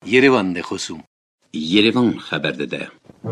Yerevan de خصوم Yerevan خبر داده.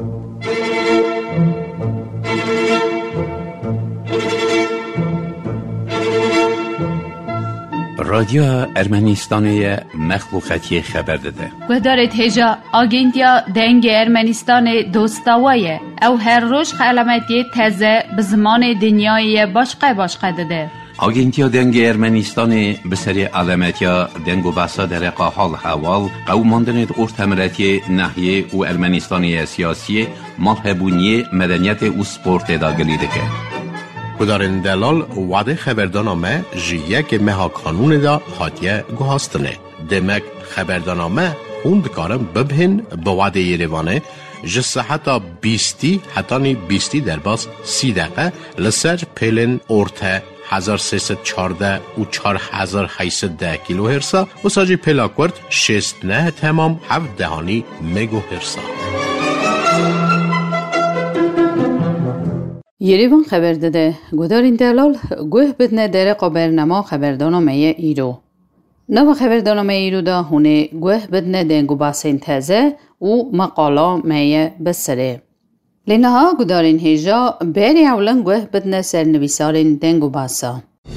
رادیو ارمنستان مخلوقاتی خبر داده. گذارت هجا آگنتیا دنگ ارمنستان دوستاویه او هر روز علامتی تازه به زمان دنیای باشقه داده. آگنتیا دنگ ارمنستان به سری علامتیا دنگ و بحثا در حال حوال قوماندن ارتمرتی ناحیه و ارمنستانی سیاسی مالهبونی مدنیت و سپورت داگلی دکه. کدارن دلال وعده خبردانامه جیه که مها قانون دا حاتیه گوهاستنه. دمک خبردانامه خوند کارم ببهن به وعده یریوانه جسه حتی 20 در باز 30 دقیقه لسر پیلن ارته 1314 و 4810 کیلو هرسا و ساجی پیلاکورد 69 تمام 7 دهانی مگو هرسا. یریوان خبر داده گدارین دلال گوه بدنه در برنامه خبردانامه ایرو. نو خبردانامه ایرو دا هونه گوه بدنه دنگو باسین تازه و مقالا میه بسره. لینها گدارین هیجا بری اولن گوه بدنه سرنویسارین دنگو باسا.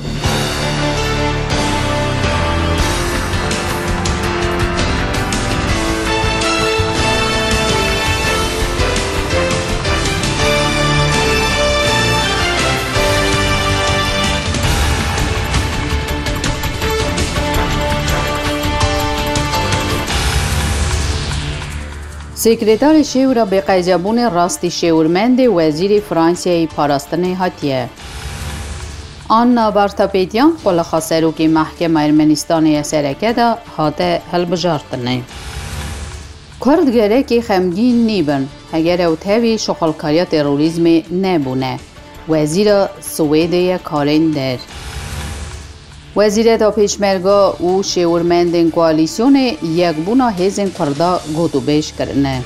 سکرتار شورا به قیجابون راستی شورمند وزیر فرانسیای پاراستن هاتیه. آنا بارتاپیتیان قل خاسرو که محکمه ارمنستان سرکه دا هاته هلبجارتنه. کردگره که خمگین نیبن اگر او تاوی شغلکاری تروریزم نبونه. وزیر سویده کارین در وزیر دا پیشمرگا و شورمندن کوالیسیون یک بونا هیزن کردا گوتو بیش کرنه.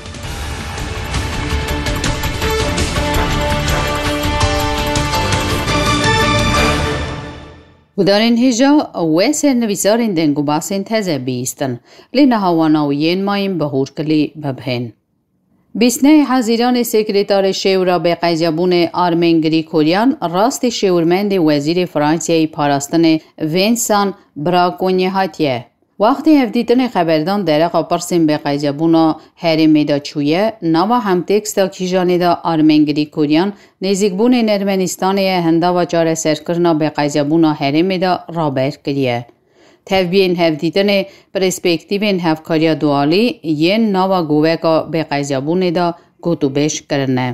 ودارین هجا و سرنویسارین دنگو باسین تازه بیستن لینه هاواناویین مایم بهور کلی ببهن. بیسنه حضیران سکرتار شورا به قیجابون آرمن گریگوریان راست شورمند وزیر فرانسیای پاراستن وینسان براکونی هاتیه. وقتی هفدیدن خبردان درقا پرسیم به قیجابون هرمی دا چویه نوا هم تکستا کیجانی دا آرمن گریگوریان نزیگبون ارمنستان هندا و چاره سرکرنا به قیجابون هرمی دا رابر کریه. تفبین هفدیدن پرسپکتیوین هفکاریا دوالی ین نوا گووکا به قیجابون دا گوتو بیش کرنه.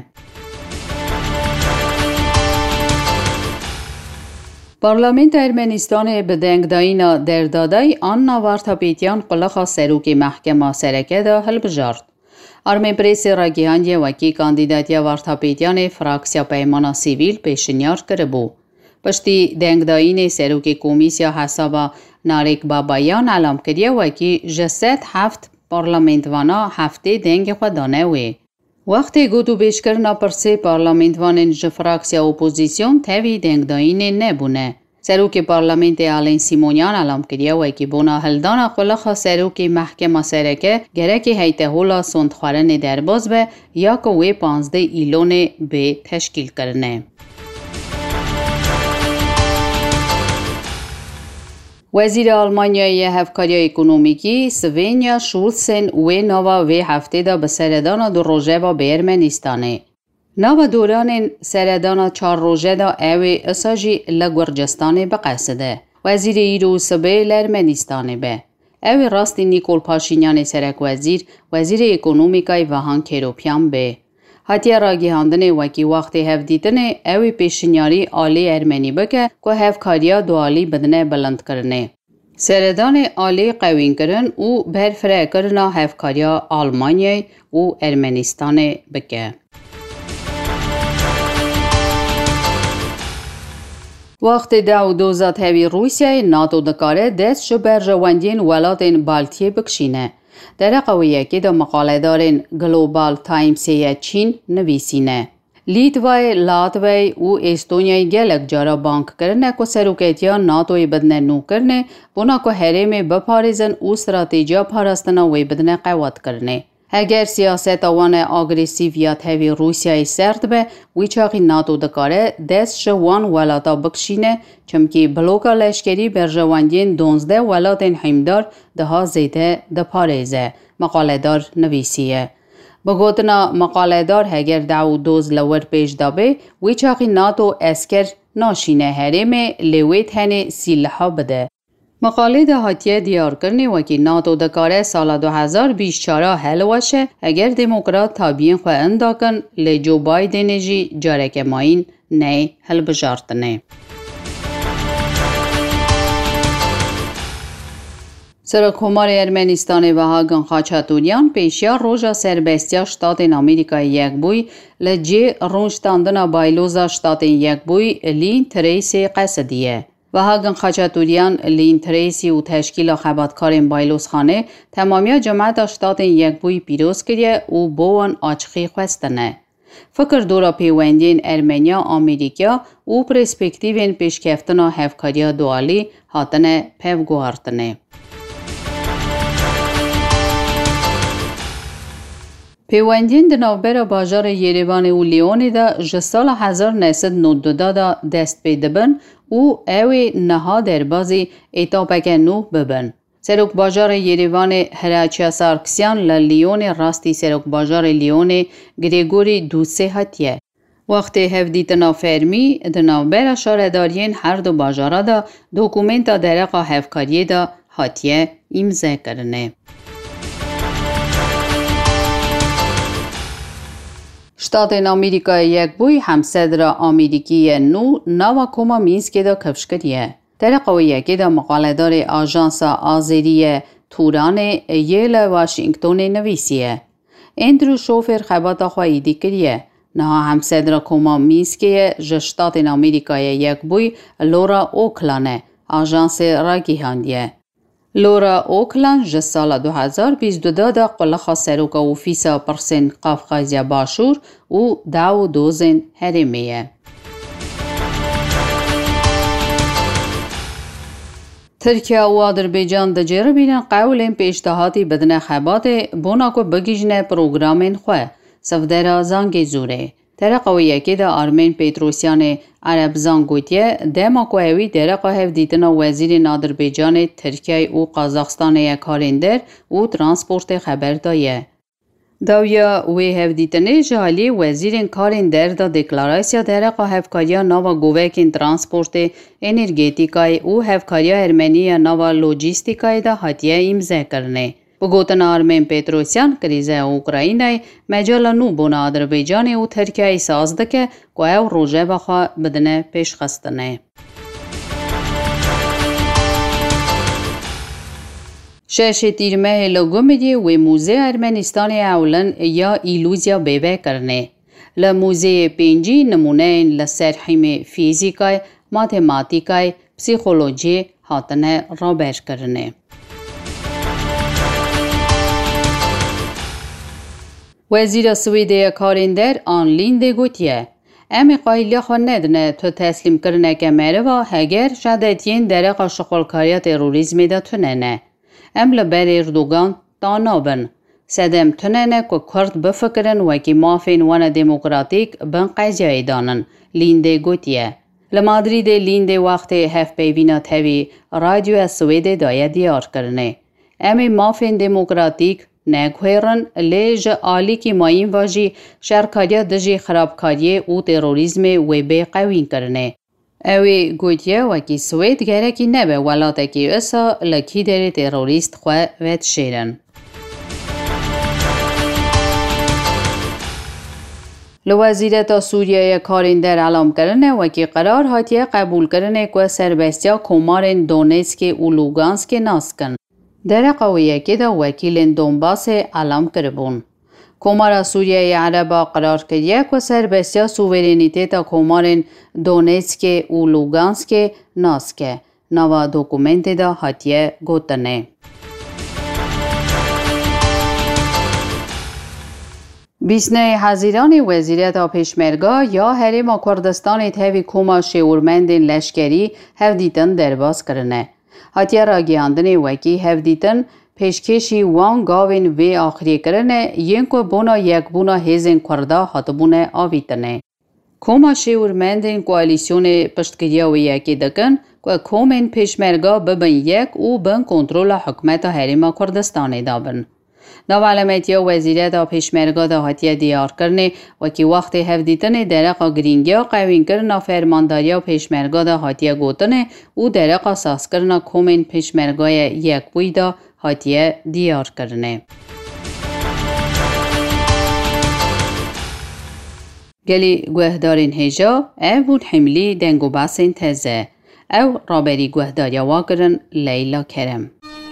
پارلمنت ارمنستان به دنگ داینا در دادای آن نوارتاپیتیان قلقا سروک محکمه سرکه دا حل بجارد. آرمن پریس راگیهانی وکی کاندیداتیا وارتاپیتیان فراکسیا پیمانا سیویل پیشنیار کربو. پشتی دنگ داین سروک کمیسیا حسابا ناریک بابایان علام کریه وکی جسد هفت پارلمنت وانا هفته دنگ خودانه وی. وقتی گوتو بیش کرنا پرسه پارلمنت وانن جفراکسیا اپوزیسیون تاوی دنگ داین نبونه. سروک پارلمنت آلین سیمونیان علام کریه وکی بونا هلدانا خلقا سروک محکمه سرکه گرکی هیته هولا سندخوارن درباز به یا که وی 15 ایلون به تشکیل کرنه. وزیر آلمانیای هفکاری اکونومیکی سوینیا شولتسن و نوا و هفته دا به سردان دو روزه با به ارمنستانه. نوا دوران سردان 4 روزه دا اوی اساجی لگورجستانه بقصده. وزیر ایرو سبه لارمنستانه به. اوی راستی نیکول پاشینیان سرک وزیر اکونومیکای وهان کروپیان به. حتی راگیهاندن وکی وقتی هفدیدن اوی پیشنیاری آلی ارمنی بکه که هفکاریا دوالی بدنه بلند کرنه. سردان آلی قوین کرن و برفره کرنا هفکاریا آلمانیای و ارمنستان بکه. وقتی دوزات هوی روسیای ناتو دکاره دست شو برجواندین ولاتین بالتیه بکشینه. در قویه که دا مقاله دارین گلوبال تایمسی چین نویسینه. Լիտվայի, Լատվիայի ու Էստոնիայի գելակ ջարա բանկ կրնե կո սերուկետյան նատոյի բդնեն նու կրնե, բունակո հերեմի բփարիզն ու ստրատեջիա փարաստանա վեյ բդնե qayvat կրնե։ Հագեր սիասետ ավանը ագրեսիվ յաթևի Ռուսիայի սերտբե, վիճակի նատո դկարե դես շվան վալատա բքշինե, չմկի բլոկա լեշկերի բերժավանդին դոնզդե վալատեն հիմդար դհա զեդե դփարեզե, մقالدار նվիսիե։ Բոգոտնա մقالدار հեգեր դաուդոզ լվեր պեջ դաբե, վիճակի նատո էսկեր նաշինե հերեմե լեվետ հենե սիլհա բդե։ مقاله هاتیه دیار کرنی وکی ناتو دکاره سال 2024 هلوشه اگر دموکرات تابین خواه انداکن لی جو بایدن جی جارک ماین نه هل بجارتنه. سرکومار ارمنستان وهاگن خاچاتوریان پیشیا روژا سربستیا شتاتن آمریکای یک بوی لجی رونشتاندن بایلوزا شتاتن یک بوی لین تریسی قصدیه. وهاگن خاچاتوریان لین تریسی و تشکیل خباتکارین بایلوز خانه تمامی جماعت شتاتن یک بوی پیروز کریه و بوان آچخی خوستنه. فکر دورا پیوندین ارمنیا آمریکا و پرسپکتیوین پیشکفتنا هفکاریا دوالی هاتنه پیوگوارتنه. پیوندین دنوبر باجار یریوان و لیونی دا جسال 1992 دا دست پیدبن و اوی نها در بازی ایتاپک نو ببن. سروک باجار یریوان هراچیا سارکسیان لیون راستی سروک باجار لیون گریگوری دوسه هاتیه. وقتی هفدیتنا فرمی دنوبر شاردارین هر دو باجارا دا دوکومنتا درقا هفکاری دا هاتیه امضا کرنه. شتاتن آمریکای یک بوی همصدر آمریکی نو نواکوما مینسک دا کفشکریه. در قویه که دا مقالدار آژانس آذری توران یل واشنگتن نویسیه. اندرو شوفر خباتا خواهیدی کریه. نه همصدر کوما مینسک جشتاتن آمریکای یک بوی لورا اوکلانه آژانس راگیهاندیه. لورا اوکلان جسال 2022 دا قلخا سروکا و فیسا پرسن قافقازیا باشور و داو دوزن هرمیه. ترکیه و آذربایجان دجره بینن قولین پیشتهاتی بدن خبات بوناکو بگیجنه پروگرامین خواه سفدر زانگی زوره. در قویه که دا آرمین پیتروسیان عرب زانگوتیه دماکو اوی در قهف دیدن وزیر آذربایجان ترکیه و قازاقستان یکارندر و ترانسپورت خبر دایه. داویا وی هفدیتنه جالی وزیرین کارندر دا دکلاراسیا در هفکاریا نوا گووکین ترانسپورت انرژیتیکای و هفکاریا ارمنیا نوا لوجیستیکای دا هاتیه امضا کرنه. بگوتن آرمین پیتروسیان کریزه اوکراینای مجال نو بونا آذربایجان و ترکیه ساز دکه که او روژه بخوا بدنه پیش خستنه. شش تیرمه لگومدی و موزه ارمنستان اولن یا ایلوزیا بیوه کرنه. لموزه پینجی نمونه لسرحیم فیزیکای، ماتماتیکای، پسیخولوژی هاتنه رابر کرنه. وزیر سویده کارندر آن لینده گوتیه. امی قایلی خو ندنه تو تسلیم کرنه که مره و هگر شدتین درقا شغلکاری تروریزم دا تننه. ام لبر اردوگان تانابن. سدم تننه که کرد بفکرن و که مافین وان دموکراتیک بن قیجای دانن. لینده گوتیه. لمادرید لینده وقت هف پیوینا تاوی رادیو سویده دایه دیار کرنه. امی مافین دموکراتیک نگوهرن لیج آلی کی ماین واجی شرکاریا دجی خرابکاری و تروریزم ویبه قوین کرنه. اوی گوتیه وکی سوید گره کی نبه ولاته کی اصا لکی در تروریست خواه وید شیرن. لوزیرتا سوریه کارندر علام کرنه وکی قرار هاتیه قبول کرنه که سربستیا کومارن دونیتسک و لوگانسک ناسکن. در قویه که دا وکیل دونباس علام کربون. کومارا سوریه عربا قرار کریه که سربستیا سوورینیتی تا کومارن دونیتسک و لوگانسک ناسکه. نوا دوکومنت دا هاتیه گوتنه. بیسنه حزیران وزیرت پیشمرگا یا حریم کردستان تهوی کوما شعورمند لشکری هفدیتن درباز کرنه. هاتیا را گیاندن وکی هفدیتن پیشکشی وان گاوین وی آخری کرنه ینکو بونا یک بونا هیزن کردا هاتبونه آویتنه. کوما شعورمند کوالیسیون پشتگیریا و یکی دکن که کومن پیشمرگا ببن یک او بن کنترول حکمت حریم کردستان دابن. نوعلمتیا وزیرت پیشمرگا دا هاتیه دیار کرنه و که وقت هفدیتن درقا گرینگیا قوین کرنا فرمانداریا پیشمرگا دا هاتیه گوتنه او درقا ساس کرنا کومن پیشمرگای یک بوی دا هاتیه دیار کرنه. گلی گوهدارین هجا او بود حملی دنگو باسین تزه او رابری گوهداریا واکرن لیلا کرم.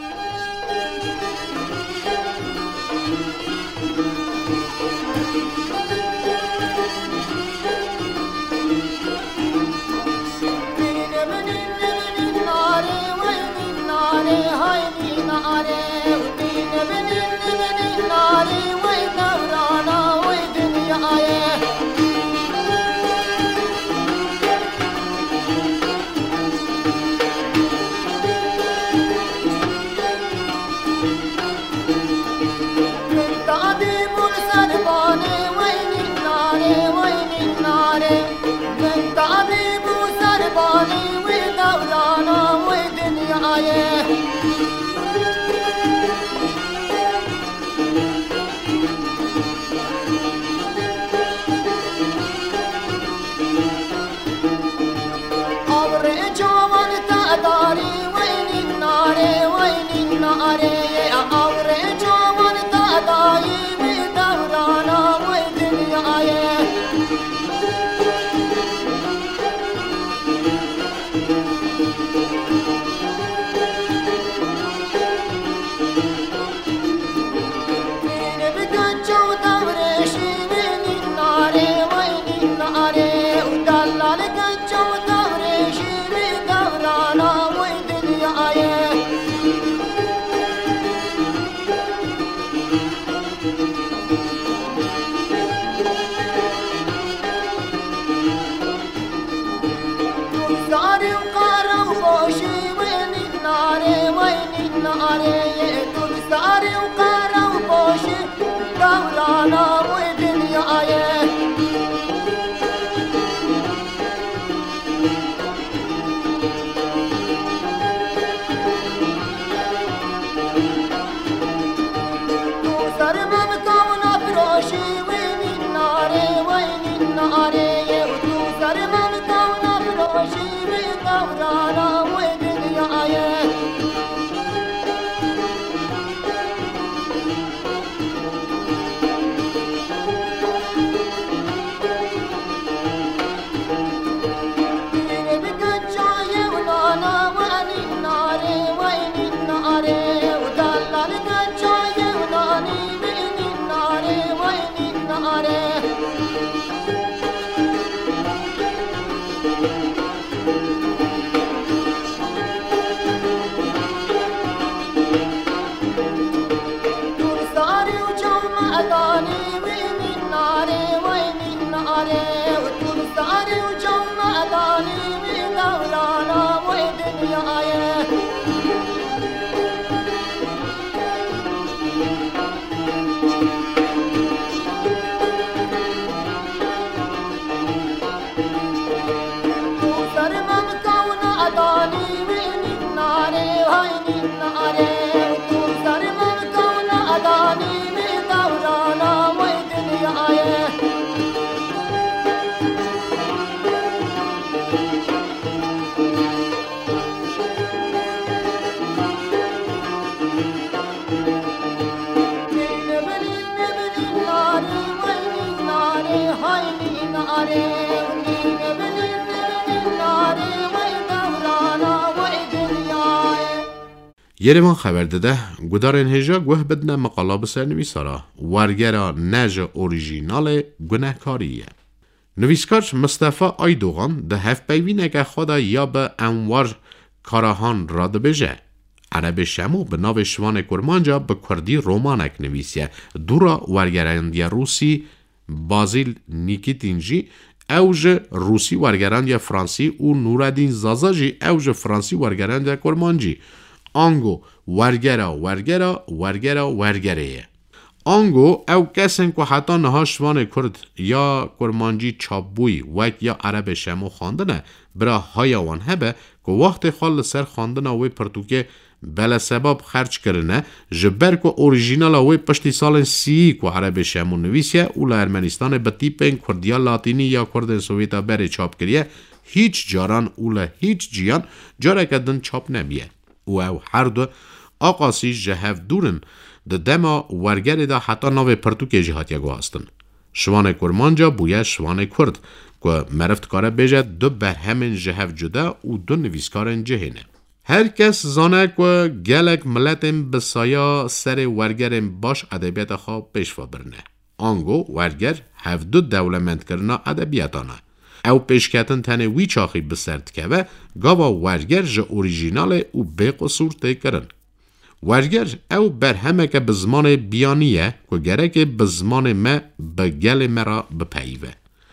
یریوان خبر داده گودارن هجا گوه بدن مقالا بسر نویسارا ورگرا نج اوریژینال گناهکاریه. نویسکارش مصطفی آیدوغان ده هف پیوینه که خدا یا به انوار کاراهان را ده بجه. عرب شمو به ناو شوان کرمانجا به کردی رومانک نویسیه دورا ورگراندی روسی بازیل نیکیتینجی اوج روسی ورگراندی فرانسی و نورالدین زازاجی اوج فرانسی ورگراندی کرمانجی آنگو ورگره آنگو او کسن که حتی نها شوان کرد یا کرمانجی چابوی وک یا عرب شمو خواندنه برا هایوان هبه که وقت خال سر خواندنه وی پرتوکه بلا سبب خرچ کرنه جبر که اوریژینال وی پشتی سال 30 که عرب شمو نویسیه اولا ارمنستان به تیپن کردیا لاتینی یا کردن سویتا بره چاپ کریه هیچ جاران اولا هیچ جیان جاره کدن چاپ نمیه او هر دو آقاسی جهف دورن ده دما ورگره دا حتی ناو پرتوکه جهاتیه گو هستن شوان کرمانجا بویه شوان کرد که مرفت کاره بیجه دو برهمن جهف جدا و دو نویسکارن جهنه هر کس زانه که گلک ملتن بسایا سر ورگرن باش ادبیت خواه پیشوا برنه آنگو ورگر هف دو دولمند کرنا ادبیتانه او پیشکتن تنه وی چاخی بسرد که و گاوا ورگر جه اوریژینال او بی قصور تی کرن ورگر او برهمه که بزمان بیانیه که گره که بزمان ما بگل مرا بپیوه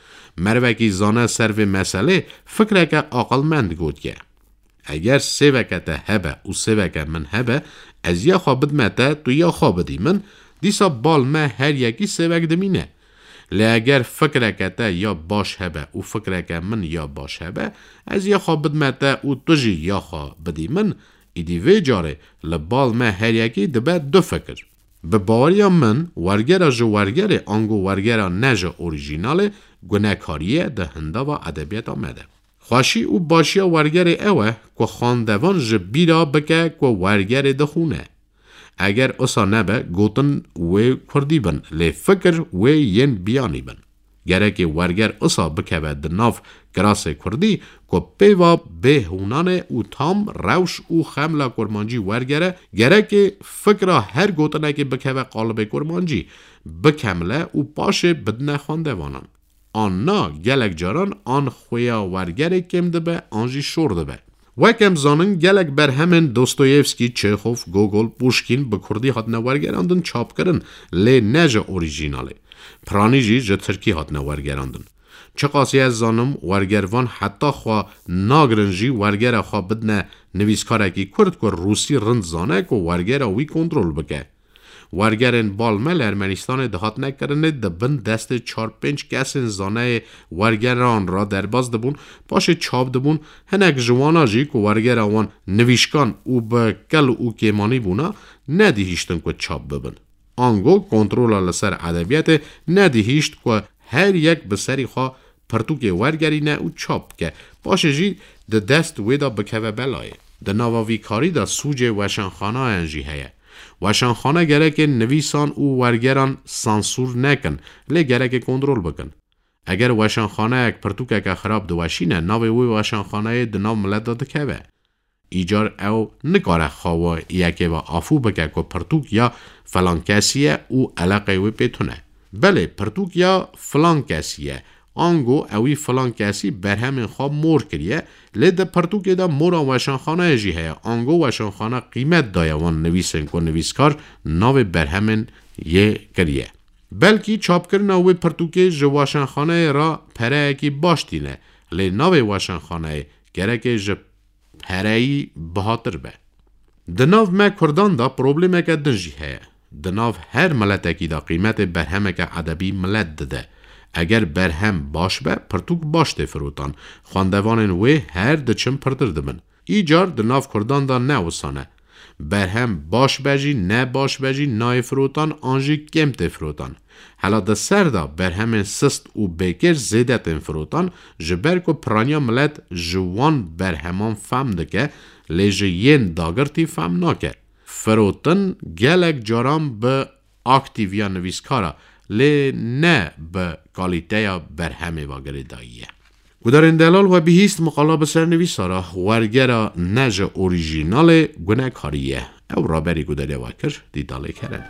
مروکی زانه سرو مسئله فکره که عقلمند گود که اگر سوکت هبه و سوکت من هبه از یا خوابد مته تو یا خوابدی من دیسا بال ما هر یکی سوک دمینه لی اگر فکرکت یا باش هبه و فکرک من یا باش هبه از یا خوابد مته و تو جی یا خوابدی من ایدی وی جاره لبال ما هر یکی دبه دو فکر به باوریا من ورگره جو ورگره آنگو ورگره نجه اوریژینال گناهکاریه ده هنده و ادبیت آمده خواشی او باشیا ورگره اوه که خاندوان جبیرا بکه که ورگره دخونه اگر اصا نبه گوتن وی کردی بن لی فکر وی ین بیانی بن گره که ورگر اصا بکه ده ناف گراس کردی که پیوا به هونانه او تام روش او خملا کرمانجی ورگره گره که فکر هر گوتنه که بکه قالب کرمانجی بکمله او پاشه بدنه خاندوانان آننا گلک جاران آن خویا ورگره کم دبه آنجی شورده به وکم زانن گلک بر همین دوستویفسکی، چخوف، گوگل، پوشکین به کردی هات نورگراندن چاپ کردن لی نجه اوریژیناله پرانیجی جه ترکی هات نورگراندن چه قاسی از زانم ورگروان حتی خواه ناگرنجی ورگر خواه بدنه نویسکارکی کرد که روسی رند زانه که ورگر وی کنترول بکه ورگرن بالمل ارمنستان دهات نکرنه دبن دست 4-5 کسین زانه ورگران را درباز دبون پاشه چاپ دبون هنک جوانا جی که ورگران نویشکان او به کل او کیمانی بونا ندیهیشتن که چاپ ببن آنگو کنترول لسر ادبیات ندیهیشت که هر یک بسری خواه پرتوک ورگری نه او چاپ که پاشه جی ده دست ویدا بکوه بلایه ده نواوی کاری دا سوج وشنخانه انجی هیه وشنخانه گره که نویسان او ورگران سانسور نکن لی گره که کنترول بکن اگر وشنخانه اک پرتوک اک خراب دوشینه ناوی وی وشنخانه ده ناو ملت داده که وه ایجار او نکاره خواه یکی و آفو بکه که پرتوک یا فلان کسیه او علاقه وی پیتونه بله پرتوک یا فلان کسیه آنگو اوی فلان کسی بر همین خواب مور کریه لیده پرتوک دا مورا وشنخانه جی هیا آنگو وشنخانه قیمت دایه وان نویسن که نویسکار ناو بر همین یه کریه بلکی چاپ کرن اوی پرتوک جو وشنخانه را پره اکی باشتینه لی ناو وشنخانه گره که جو پره ای بهاتر به دناو ما کردان دا پروبلم اکا دنجی هیا دناو هر ملت اکی دا قیمت بر هم اکا عدبی ملت دده اگر برهم باش به پرتوک باش ده فروتان خواندوان وی هر دچم پرتر دمن ایجار دناف کردان دا نوسانه برهم باش بجی نه باش بجی نای فروتان آنجی کم ده فروتان حالا ده سر دا برهم سست و بیکر زیدت فروتان جبر که پرانیا ملت جوان برهمان فهم دکه لیجه ین داگرتی فهم ناکه فروتن گلک جاران به اکتیویا نویسکارا لی نه به کالیته برهمه واگره داییه گودارین دلال و بهیست مقالا بسر نویسارا ورگره نجه اوریژینال گناه کاریه او را بری گوداره واکر دیداله کرن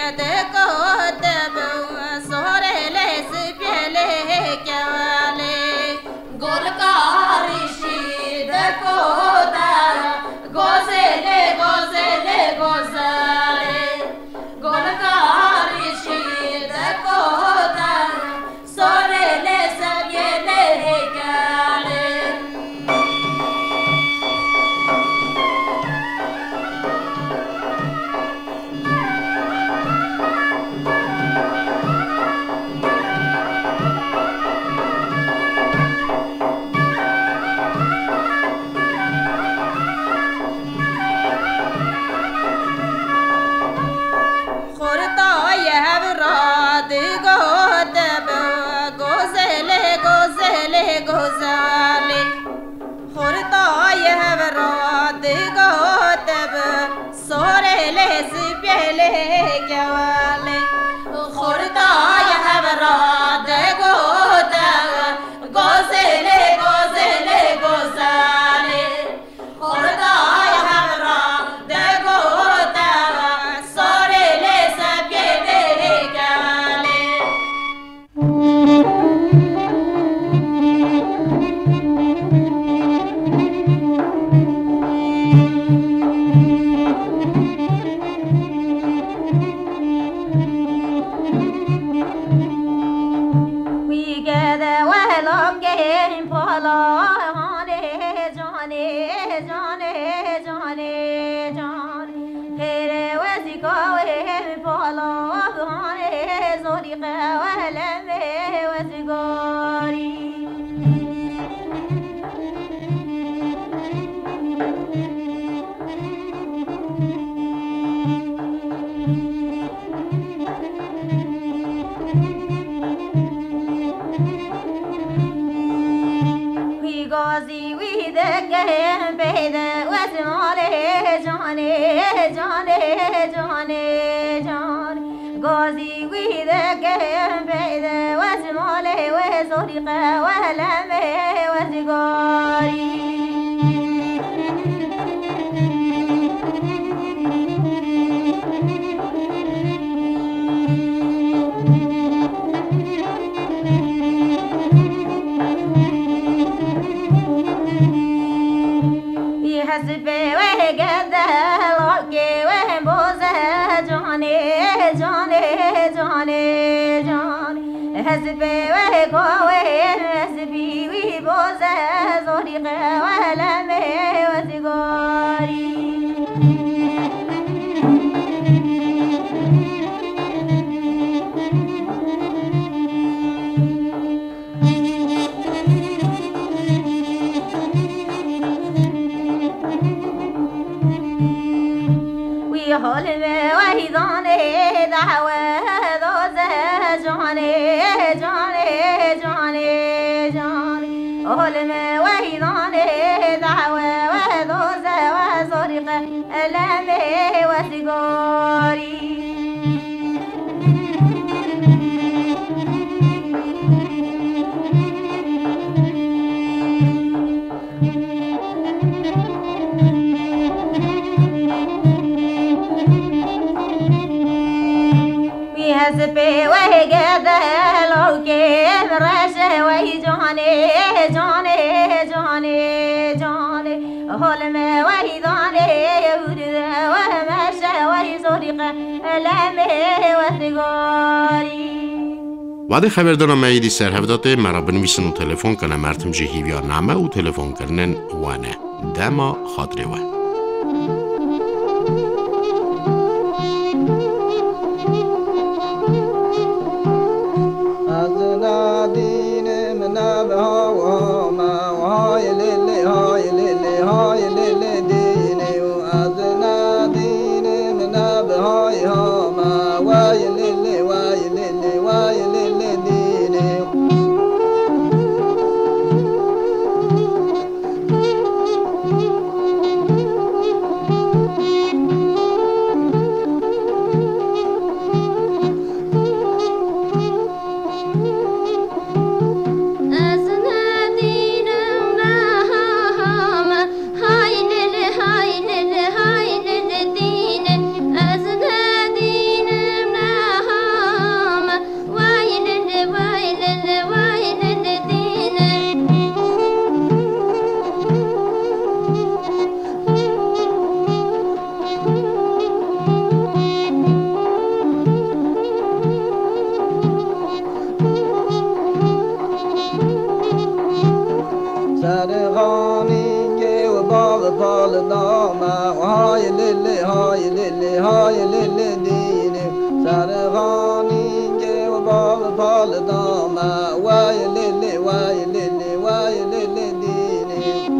وعده خبردارم ایدی سرهفداته مرا بنویسن و تلفن کنه مرتم جهیویا نامه و تلفن کرنن وانه دما خاطره وان سرخانینگه و باغ پال دامه های لیلی های لیلی های لیلی دینی سرخانینگه و باغ پال دامه وای لیلی وای لیلی وای لیلی دینی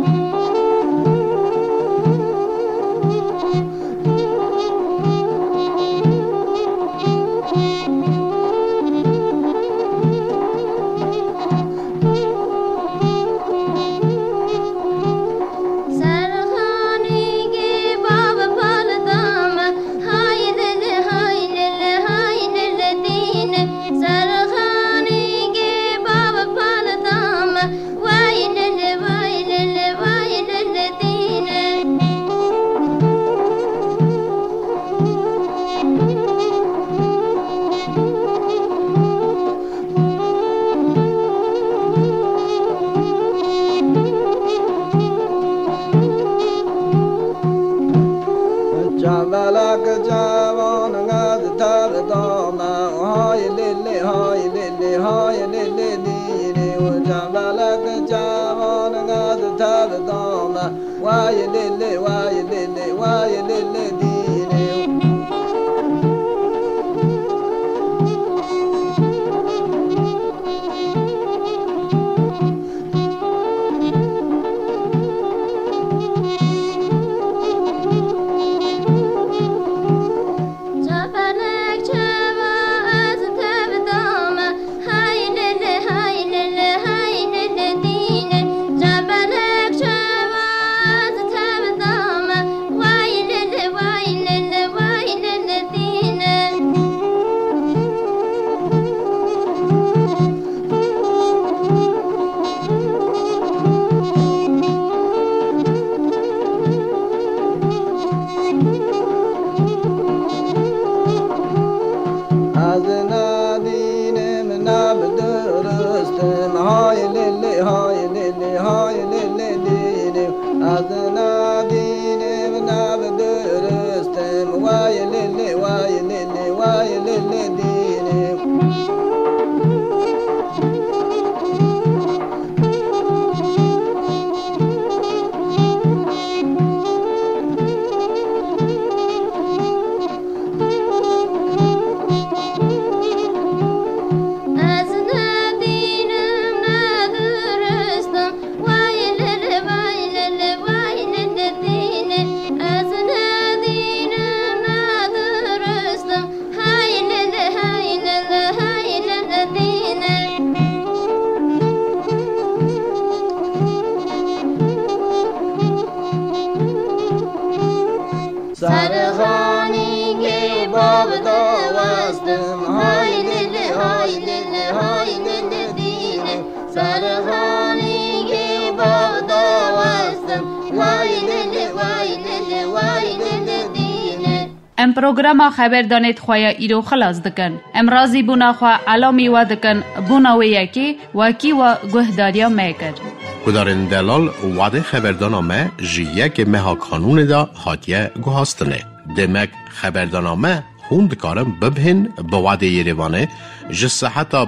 ام پروگرام خبر دانید خواه ایرو خلاص دکن. ام رازی بونا خواه علامی و دکن بونا و یکی وکی و گهداریا میکر. کدارن دلال وعده خبردانامه جیه مها کانون دا هاتیه گوهاستنه. دمک خبردانامه خوند کارم ببهن به وعده یریوانه جسه حتی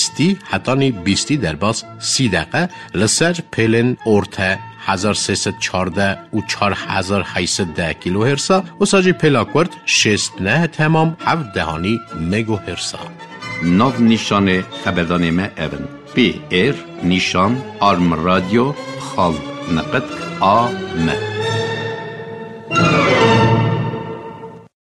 20 در باز 30 دقیقه لسر پیلن ارته 1314 و 4810 کیلو هرسا و ساجی پلاکورد 69 تمام 7 دهانی مگو هرسا. ناو نیشان خبردانامه اون پی ایر نیشان آرم رادیو خال نقد آمه